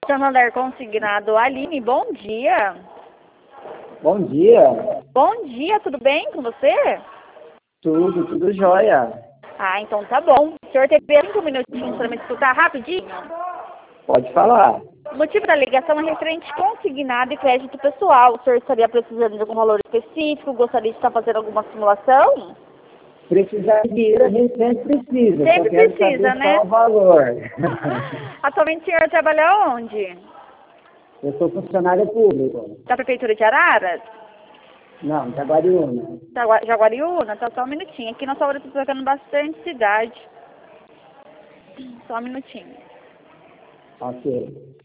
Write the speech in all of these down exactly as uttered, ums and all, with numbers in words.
Santander Consignado, Aline, bom dia. Bom dia. Bom dia, tudo bem com você? Tudo, tudo jóia. Ah, então tá bom. O senhor teve cinco minutinhos para me escutar rapidinho? Pode falar. O motivo da ligação é referente consignado e crédito pessoal. O senhor estaria precisando de algum valor específico? Gostaria de estar fazendo alguma simulação? Precisar de dinheiro, a gente sempre precisa. Sempre só quero precisa, saber né? Qual o valor. Atualmente o senhor trabalha onde? Eu sou funcionário público. Da Prefeitura de Araras? Não, Jaguariúna. Jagua- Jaguariúna? Tá, só um minutinho. Aqui na sua hora eu tô tocando bastante cidade. Só um minutinho. Ok.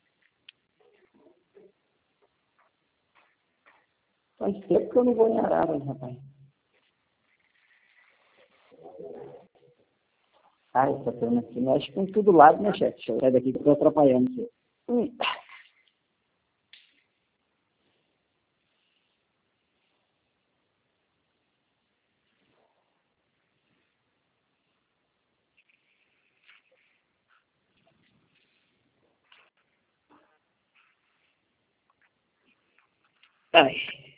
Faz tempo que eu não vou em Araras, rapaz. Ah, essa turma aqui mexe com tudo lado, né, chefe? Deixa eu sair daqui que eu tô atrapalhando você. Hum. Ai.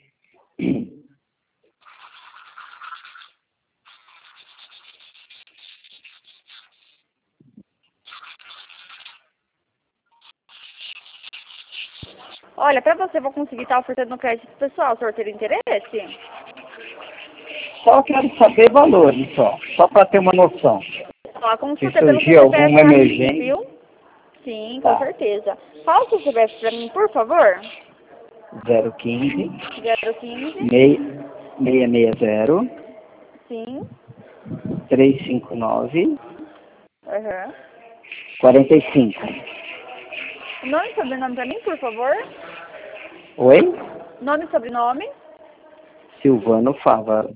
Olha, para você eu vou conseguir estar ofertando crédito pessoal. O senhor teria interesse? Só quero saber valores, só. Só para ter uma noção. Ó, a Se consulta é pelo surgir C P F alguma rapidinho, emergência. viu? Sim, com Tá. certeza. Qual o seu C P F para mim, por favor? zero quinze, zero quinze. seiscentos e sessenta, Sim. trezentos e cinquenta e nove, Aham. quarenta e cinco. Nome e sobrenome para mim, por favor? Oi? Nome e sobrenome? Silvano Fava.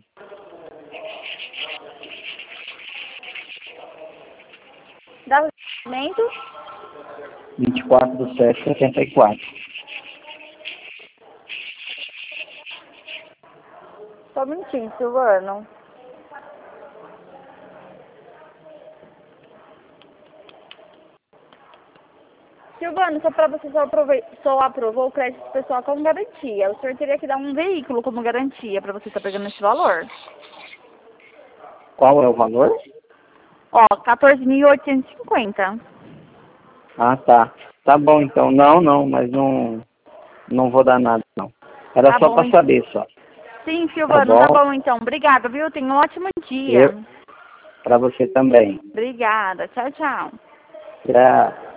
Data de nascimento? vinte e quatro de sete de setenta e quatro. Só um minutinho, Silvano. Silvano, só para você só, aprove... só aprovou o crédito pessoal como garantia. O senhor teria que dar um veículo como garantia para você estar pegando esse valor. Qual é o valor? Ó, quatorze mil oitocentos e cinquenta. Ah, tá. Tá bom, então. Não, não, mas não, não vou dar nada, não. Era Tá só bom, para então. saber, só. Sim, Tá Silvano, bom? tá bom então. Obrigada, viu? Tenha um ótimo dia. Eu, para você também. Obrigada. Tchau, tchau. Tchau.